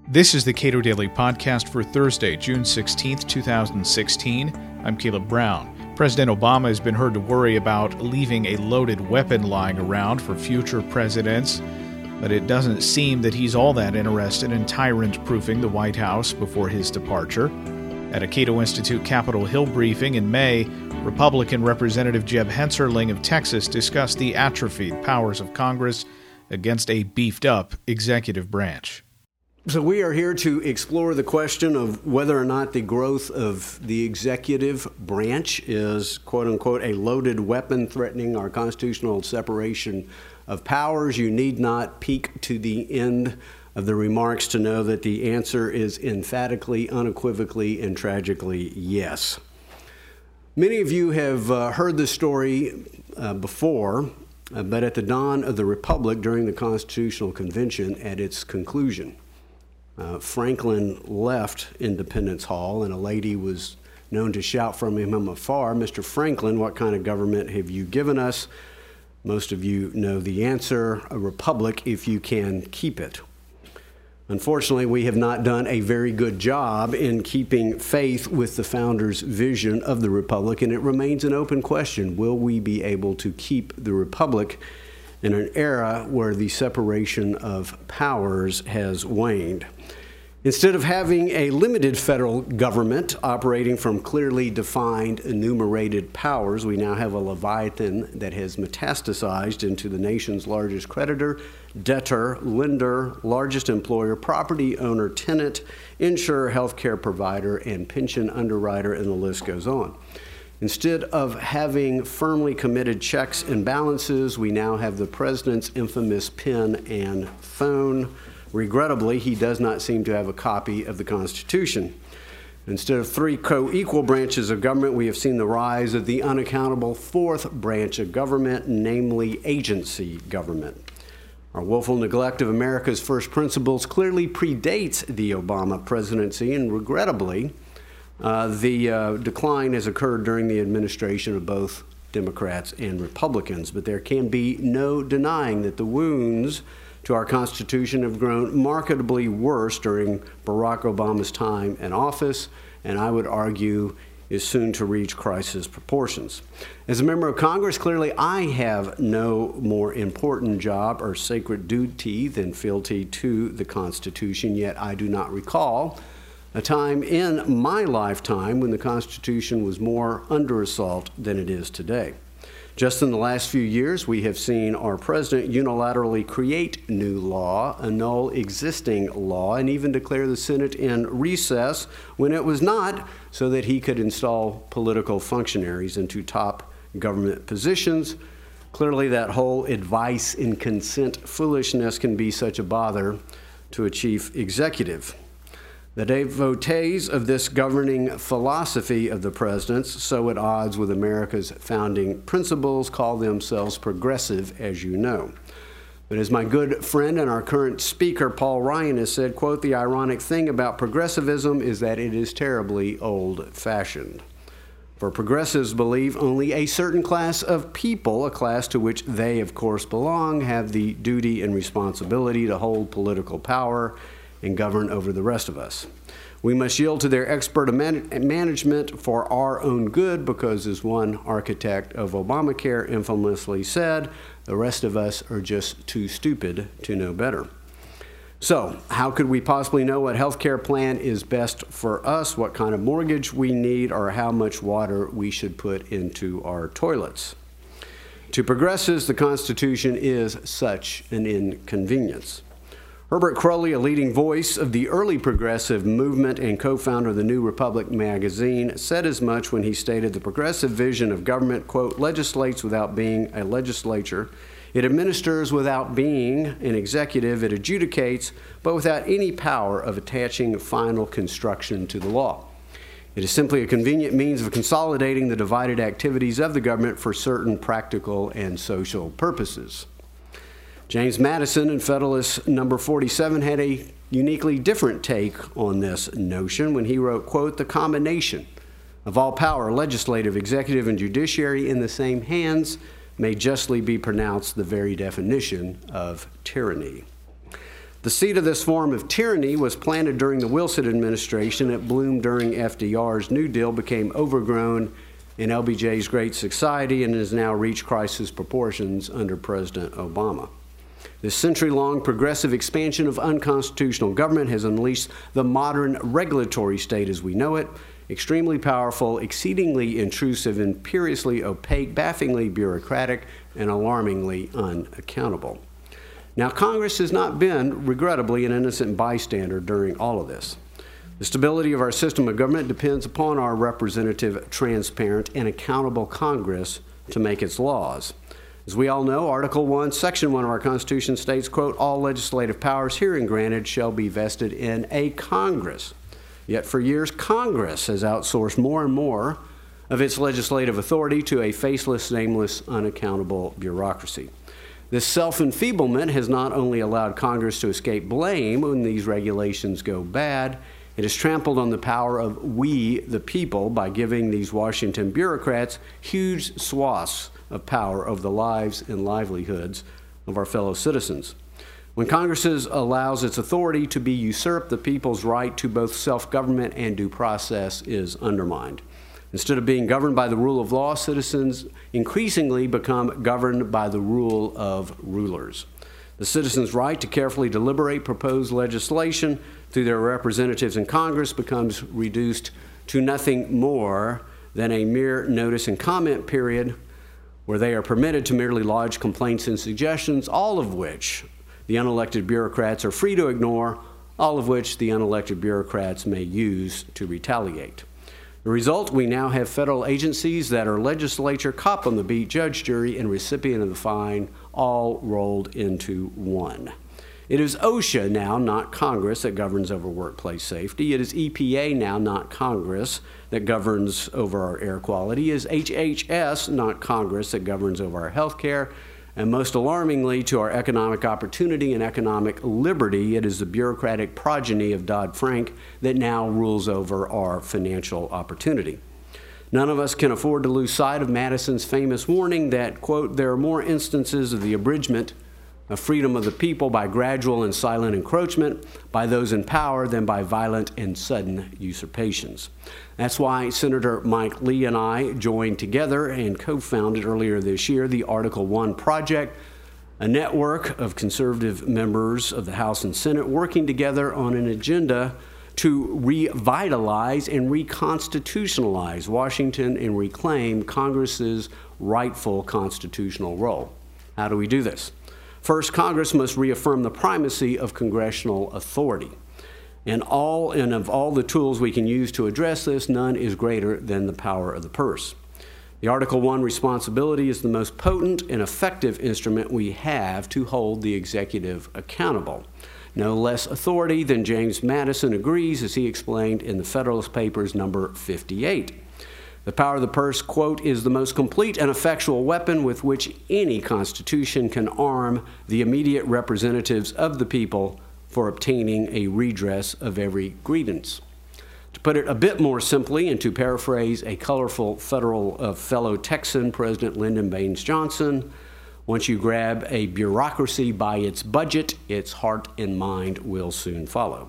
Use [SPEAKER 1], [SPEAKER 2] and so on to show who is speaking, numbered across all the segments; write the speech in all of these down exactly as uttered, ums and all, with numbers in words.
[SPEAKER 1] This is the Cato Daily Podcast for Thursday, June sixteenth, two thousand sixteen. I'm Caleb Brown. President Obama has been heard to worry about leaving a loaded weapon lying around for future presidents, but it doesn't seem that he's all that interested in tyrant-proofing the White House before his departure. At a Cato Institute Capitol Hill briefing in May, Republican Representative Jeb Hensarling of Texas discussed the atrophied powers of Congress against a beefed-up executive branch.
[SPEAKER 2] So we are here to explore the question of whether or not the growth of the executive branch is, quote unquote, a loaded weapon threatening our constitutional separation of powers. You need not peek to the end of the remarks to know that the answer is emphatically, unequivocally, and tragically yes. Many of you have uh, heard this story uh, before, uh, but at the dawn of the Republic during the Constitutional Convention at its conclusion, Uh, Franklin left Independence Hall, and a lady was known to shout from him from afar, "Mister Franklin, what kind of government have you given us?" Most of you know the answer: a republic if you can keep it. Unfortunately, we have not done a very good job in keeping faith with the founders' vision of the republic, and it remains an open question. Will we be able to keep the republic in an era where the separation of powers has waned? Instead of having a limited federal government operating from clearly defined enumerated powers, we now have a leviathan that has metastasized into the nation's largest creditor, debtor, lender, largest employer, property owner, tenant, insurer, healthcare provider, and pension underwriter, and the list goes on. Instead of having firmly committed checks and balances, we now have the president's infamous pen and phone. Regrettably, he does not seem to have a copy of the Constitution. Instead of three co-equal branches of government, we have seen the rise of the unaccountable fourth branch of government, namely agency government. Our woeful neglect of America's first principles clearly predates the Obama presidency, and regrettably, Uh, the uh, decline has occurred during the administration of both Democrats and Republicans, but there can be no denying that the wounds to our Constitution have grown markedly worse during Barack Obama's time in office, and I would argue is soon to reach crisis proportions. As a member of Congress, clearly I have no more important job or sacred duty than fealty to the Constitution, yet I do not recall a time in my lifetime when the Constitution was more under assault than it is today. Just in the last few years, we have seen our president unilaterally create new law, annul existing law, and even declare the Senate in recess when it was not, so that he could install political functionaries into top government positions. Clearly, that whole advice and consent foolishness can be such a bother to a chief executive. The devotees of this governing philosophy of the president's, so at odds with America's founding principles, call themselves progressive, as you know. But as my good friend and our current speaker, Paul Ryan, has said, quote, "The ironic thing about progressivism is that it is terribly old-fashioned. For progressives believe only a certain class of people, a class to which they, of course, belong, have the duty and responsibility to hold political power and govern over the rest of us. We must yield to their expert man- management for our own good because, as one architect of Obamacare infamously said, the rest of us are just too stupid to know better." So, how could we possibly know what health care plan is best for us, what kind of mortgage we need, or how much water we should put into our toilets? To progressives, the Constitution is such an inconvenience. Herbert Crowley, a leading voice of the early progressive movement and co-founder of the New Republic magazine, said as much when he stated the progressive vision of government, quote, "legislates without being a legislature. It administers without being an executive. It adjudicates, but without any power of attaching final construction to the law. It is simply a convenient means of consolidating the divided activities of the government for certain practical and social purposes." James Madison in Federalist number forty-seven had a uniquely different take on this notion when he wrote, quote, "The combination of all power, legislative, executive, and judiciary in the same hands may justly be pronounced the very definition of tyranny." The seed of this form of tyranny was planted during the Wilson administration. It bloomed during F D R's New Deal, became overgrown in L B J's Great Society, and has now reached crisis proportions under President Obama. This century-long progressive expansion of unconstitutional government has unleashed the modern regulatory state as we know it, extremely powerful, exceedingly intrusive, imperiously opaque, bafflingly bureaucratic, and alarmingly unaccountable. Now, Congress has not been, regrettably, an innocent bystander during all of this. The stability of our system of government depends upon our representative, transparent, and accountable Congress to make its laws. As we all know, Article one, Section one of our Constitution states, quote, all legislative powers herein granted shall be vested in a Congress. Yet for years, Congress has outsourced more and more of its legislative authority to a faceless, nameless, unaccountable bureaucracy. This self-enfeeblement has not only allowed Congress to escape blame when these regulations go bad, it has trampled on the power of we, the people, by giving these Washington bureaucrats huge swaths of power over the lives and livelihoods of our fellow citizens. When Congress allows its authority to be usurped, the people's right to both self-government and due process is undermined. Instead of being governed by the rule of law, citizens increasingly become governed by the rule of rulers. The citizens' right to carefully deliberate proposed legislation through their representatives in Congress becomes reduced to nothing more than a mere notice and comment period where they are permitted to merely lodge complaints and suggestions, all of which the unelected bureaucrats are free to ignore, all of which the unelected bureaucrats may use to retaliate. The result, we now have federal agencies that are legislature, cop on the beat, judge, jury, and recipient of the fine, all rolled into one. It is OSHA now, not Congress, that governs over workplace safety. It is E P A now, not Congress, that governs over our air quality. It is H H S, not Congress, that governs over our health care. And most alarmingly to our economic opportunity and economic liberty, it is the bureaucratic progeny of Dodd-Frank that now rules over our financial opportunity. None of us can afford to lose sight of Madison's famous warning that, quote, there are more instances of the abridgment of freedom of the people by gradual and silent encroachment by those in power than by violent and sudden usurpations. That's why Senator Mike Lee and I joined together and co-founded earlier this year the Article one Project, a network of conservative members of the House and Senate working together on an agenda to revitalize and reconstitutionalize Washington and reclaim Congress's rightful constitutional role. How do we do this? First, Congress must reaffirm the primacy of congressional authority. And all and of all the tools we can use to address this, none is greater than the power of the purse. The Article one responsibility is the most potent and effective instrument we have to hold the executive accountable. No less authority than James Madison agrees, as he explained in the Federalist Papers number fifty-eight. The power of the purse, quote, is the most complete and effectual weapon with which any constitution can arm the immediate representatives of the people for obtaining a redress of every grievance. To put it a bit more simply, and to paraphrase a colorful federal uh, fellow Texan, President Lyndon Baines Johnson, once you grab a bureaucracy by its budget, its heart and mind will soon follow.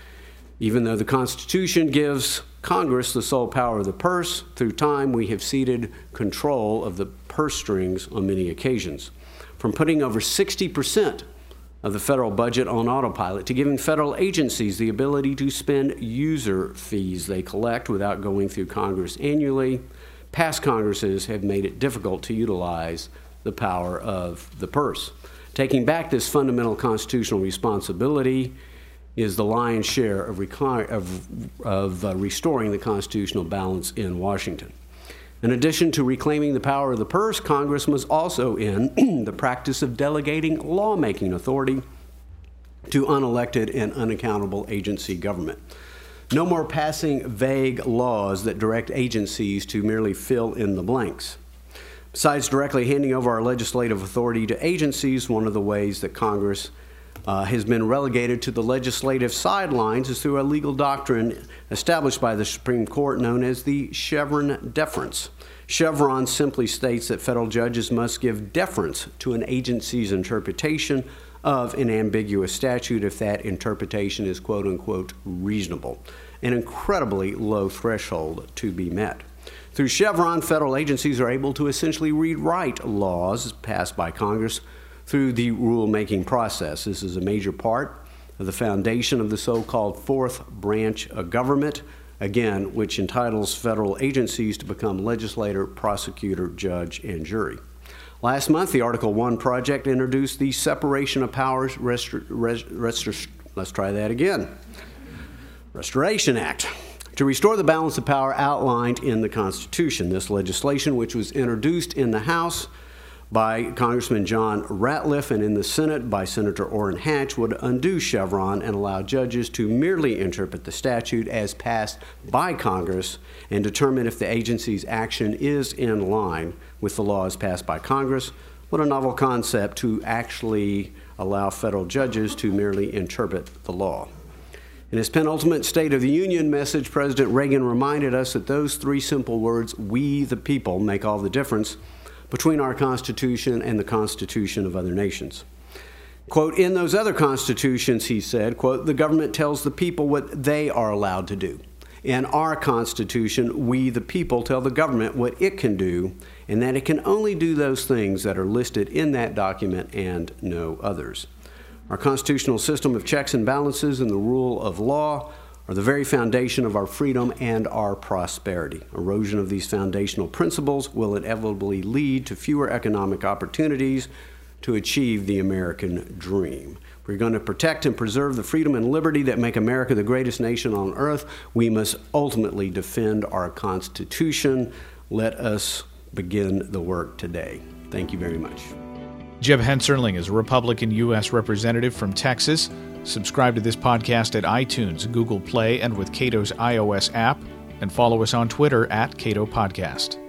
[SPEAKER 2] Even though the Constitution gives Congress the sole power of the purse, through time we have ceded control of the purse strings on many occasions. From putting over sixty percent of the federal budget on autopilot to giving federal agencies the ability to spend user fees they collect without going through Congress annually, past Congresses have made it difficult to utilize the power of the purse. Taking back this fundamental constitutional responsibility is the lion's share of, reco- of, of uh, restoring the constitutional balance in Washington. In addition to reclaiming the power of the purse, Congress must also end the practice of delegating lawmaking authority to unelected and unaccountable agency government. No more passing vague laws that direct agencies to merely fill in the blanks. Besides directly handing over our legislative authority to agencies, one of the ways that Congress Uh, has been relegated to the legislative sidelines is through a legal doctrine established by the Supreme Court known as the Chevron deference. Chevron simply states that federal judges must give deference to an agency's interpretation of an ambiguous statute if that interpretation is quote-unquote reasonable, an incredibly low threshold to be met. Through Chevron, federal agencies are able to essentially rewrite laws passed by Congress through the rulemaking process. This is a major part of the foundation of the so-called fourth branch of government, again, which entitles federal agencies to become legislator, prosecutor, judge, and jury. Last month, the Article one project introduced the Separation of Powers Restor- Res- Restor- let's try that again. Restoration Act, to restore the balance of power outlined in the Constitution. This legislation, which was introduced in the House by Congressman John Ratliff and in the Senate by Senator Orrin Hatch, would undo Chevron and allow judges to merely interpret the statute as passed by Congress and determine if the agency's action is in line with the laws passed by Congress. What a novel concept to actually allow federal judges to merely interpret the law. In his penultimate State of the Union message, President Reagan reminded us that those three simple words, "we the people," make all the difference between our Constitution and the Constitution of other nations. Quote, in those other constitutions, he said, quote, the government tells the people what they are allowed to do. In our Constitution, we the people tell the government what it can do, and that it can only do those things that are listed in that document and no others. Our constitutional system of checks and balances and the rule of law are the very foundation of our freedom and our prosperity. Erosion of these foundational principles will inevitably lead to fewer economic opportunities to achieve the American dream. If we're going to protect and preserve the freedom and liberty that make America the greatest nation on earth, we must ultimately defend our Constitution. Let us begin the work today. Thank you very much.
[SPEAKER 1] Jeb Hensarling is a Republican U S Representative from Texas. Subscribe to this podcast at iTunes, Google Play, and with Cato's iOS app, and follow us on Twitter at Cato Podcast.